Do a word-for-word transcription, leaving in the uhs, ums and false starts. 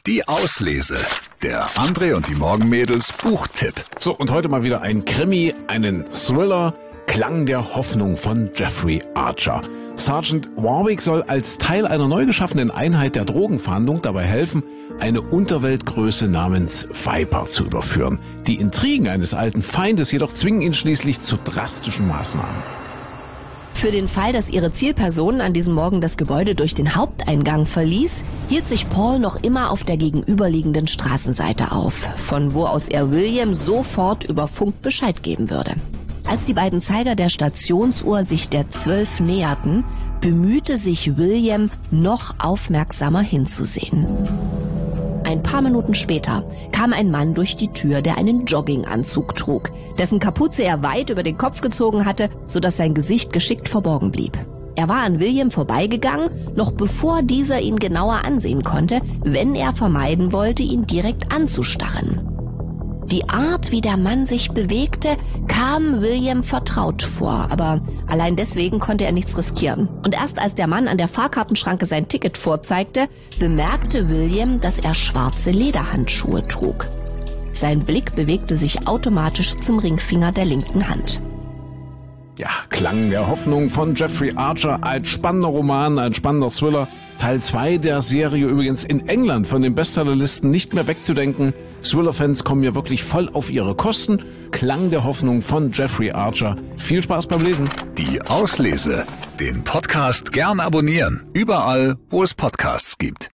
Die Auslese. Der André und die Morgenmädels Buchtipp. So, und heute mal wieder ein Krimi, einen Thriller, Klang der Hoffnung von Jeffrey Archer. Sergeant Warwick soll als Teil einer neu geschaffenen Einheit der Drogenfahndung dabei helfen, eine Unterweltgröße namens Viper zu überführen. Die Intrigen eines alten Feindes jedoch zwingen ihn schließlich zu drastischen Maßnahmen. Für den Fall, dass ihre Zielperson an diesem Morgen das Gebäude durch den Haupteingang verließ, hielt sich Paul noch immer auf der gegenüberliegenden Straßenseite auf, von wo aus er William sofort über Funk Bescheid geben würde. Als die beiden Zeiger der Stationsuhr sich der zwölf näherten, bemühte sich William, noch aufmerksamer hinzusehen. Ein paar Minuten später kam ein Mann durch die Tür, der einen Jogginganzug trug, dessen Kapuze er weit über den Kopf gezogen hatte, sodass sein Gesicht geschickt verborgen blieb. Er war an William vorbeigegangen, noch bevor dieser ihn genauer ansehen konnte, wenn er vermeiden wollte, ihn direkt anzustarren. Die Art, wie der Mann sich bewegte, kam William vertraut vor, aber allein deswegen konnte er nichts riskieren. Und erst als der Mann an der Fahrkartenschranke sein Ticket vorzeigte, bemerkte William, dass er schwarze Lederhandschuhe trug. Sein Blick bewegte sich automatisch zum Ringfinger der linken Hand. Ja, Klang der Hoffnung von Jeffrey Archer, ein spannender Roman, ein spannender Thriller. Teil zwei der Serie übrigens in England von den Bestsellerlisten nicht mehr wegzudenken. Thriller-Fans kommen ja wirklich voll auf ihre Kosten. Klang der Hoffnung von Jeffrey Archer. Viel Spaß beim Lesen. Die Auslese. Den Podcast gern abonnieren. Überall, wo es Podcasts gibt.